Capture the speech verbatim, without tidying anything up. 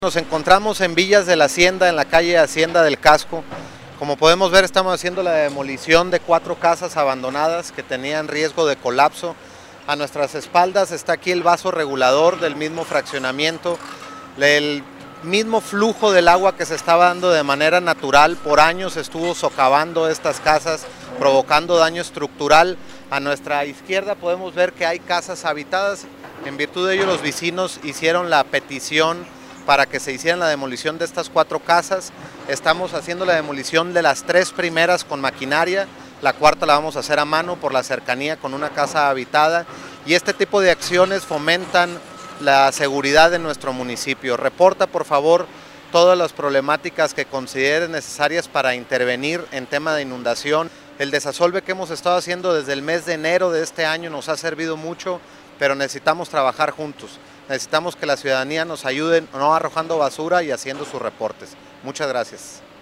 Nos encontramos en Villas de la Hacienda, en la calle Hacienda del Casco. Como podemos ver, estamos haciendo la demolición de cuatro casas abandonadas que tenían riesgo de colapso. A nuestras espaldas está aquí el vaso regulador del mismo fraccionamiento, el mismo flujo del agua que se estaba dando de manera natural. Por años estuvo socavando estas casas, provocando daño estructural. A nuestra izquierda podemos ver que hay casas habitadas. En virtud de ello, los vecinos hicieron la petición para que se hiciera la demolición de estas cuatro casas. Estamos haciendo la demolición de las tres primeras con maquinaria, la cuarta la vamos a hacer a mano por la cercanía con una casa habitada, y este tipo de acciones fomentan la seguridad de nuestro municipio. Reporta por favor todas las problemáticas que consideres necesarias para intervenir en tema de inundación. El desasolve que hemos estado haciendo desde el mes de enero de este año nos ha servido mucho, pero necesitamos trabajar juntos. Necesitamos que la ciudadanía nos ayude no arrojando basura y haciendo sus reportes. Muchas gracias.